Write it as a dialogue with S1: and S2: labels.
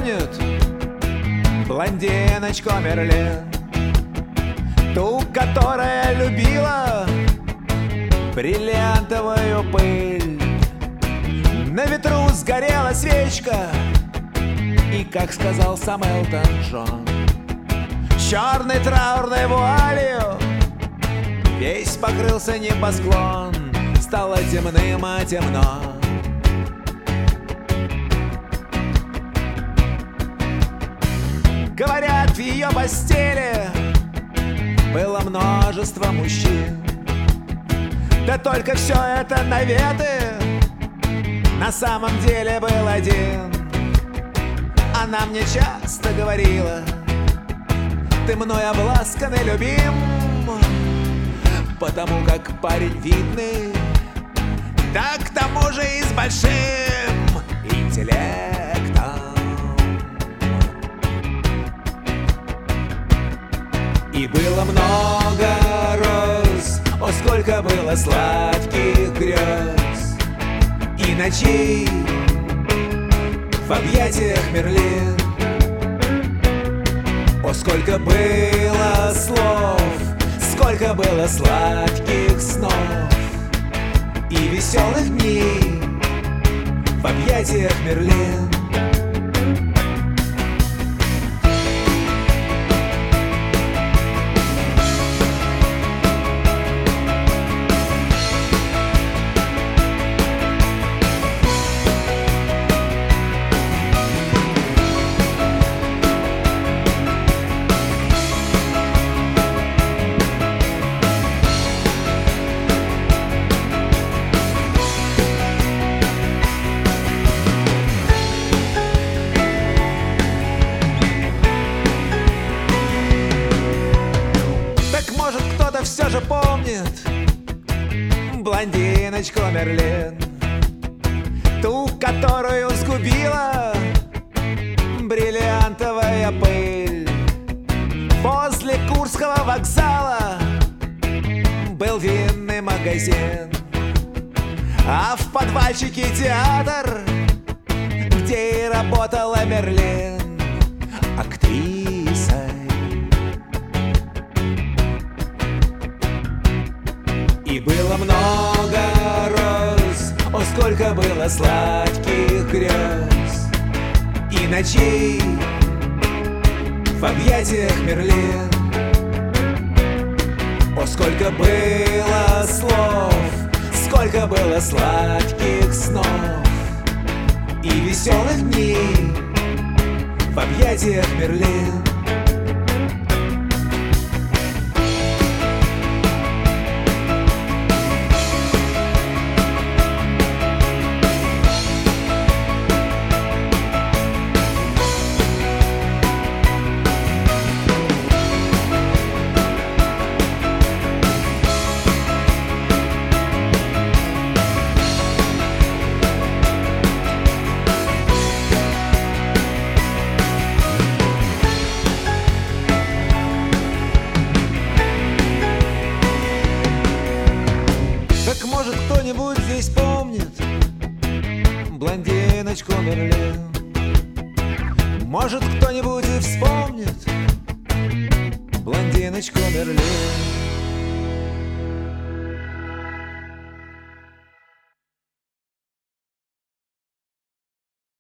S1: помнит блондиночку Мерлин, ту, которая любила бриллиантовую пыль. На ветру сгорела свечка, и, как сказал сам Элтон Джон, черной траурной вуалью весь покрылся небосклон. Стало темным, а темно. Говорят, в ее постели было множество мужчин. Да только все это наветы, на самом деле был один. Она мне часто говорила: ты мной обласкан и любим, потому как парень видный, да к тому же и с большим интеллектом. И было много роз, о, сколько было сладких грез, и ночей в объятиях Мерлин. О, сколько было слов, сколько было сладких снов и веселых дней в объятиях Мерлин. Все же помнит блондиночку Мерлин, ту, которую сгубила бриллиантовая пыль. Возле Курского вокзала был винный магазин, а в подвальчике театр, где и работала Мерлин актрисой. И было много роз, о, сколько было сладких грез, и ночей в объятиях Мерлин. О, сколько было слов, сколько было сладких снов и веселых дней в объятиях Мерлин. Так может кто-нибудь здесь помнит блондиночку Мерлин? Может кто-нибудь и вспомнит блондиночку Мерлин?